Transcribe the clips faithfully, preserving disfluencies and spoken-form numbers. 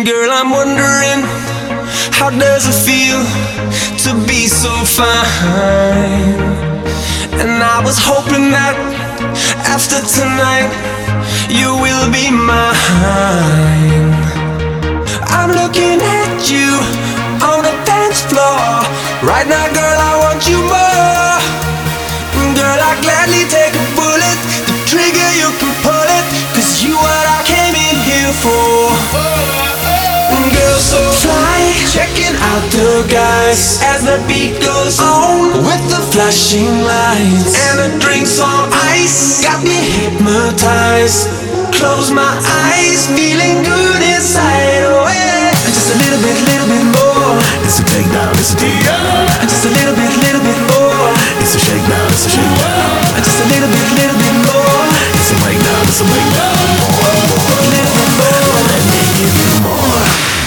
Girl, I'm wondering, how does it feel to be so fine? And I was hoping that after tonight you will be mine. I'm looking at you on the dance floor right now, girl, I want you more. Girl, I'd gladly take a bullet, the trigger you can pull it, cause you what I came in here for. Girl, so fly, checking out the guys as the beat goes on with the flashing lights and the drinks on ice got me hypnotized. Close my eyes, feeling good inside. Oh yeah, just a little bit, little bit more. It's a takedown, it's a D R. Just a little bit, little bit more. It's a shakedown, it's a shakedown. Just a little bit, little bit more. It's a breakdown, it's a breakdown. More, more, A little bit more. let me give you more.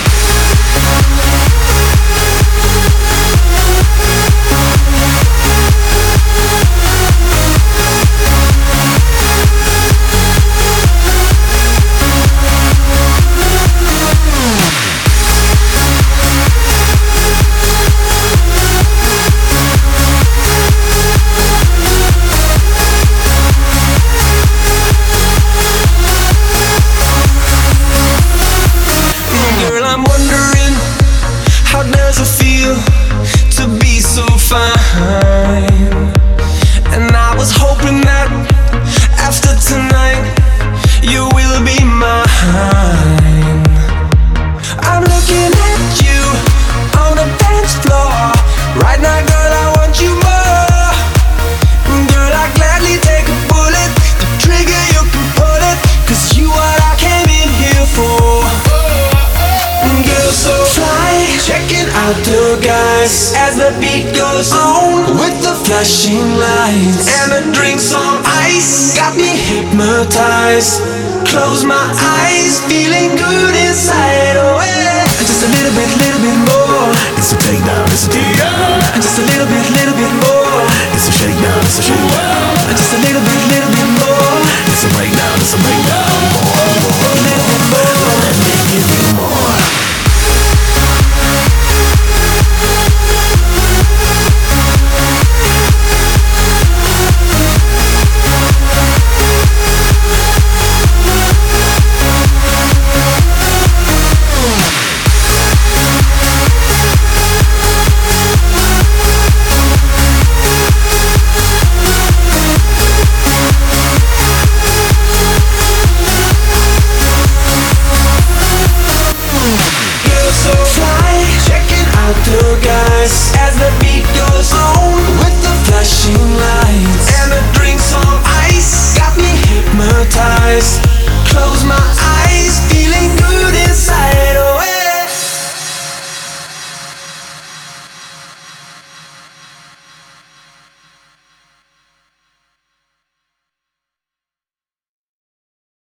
To be so fine. And I was hoping that after tonight you will be mine. I'm looking at you on the dance floor right now, girl, I want you more. Girl, I'd gladly take a bullet, the trigger you can pull it, cause you what I came in here for. Girl, so fly, checking out the guys as the beat goes on with the flashing lights and the drinks on ice got me hypnotized. Close my eyes, feeling good inside. Oh yeah, just a little bit, little bit more. It's a takedown, it's a D R. Just a little bit, little bit more. It's a shakedown, it's a shakedown. Just a little bit, little bit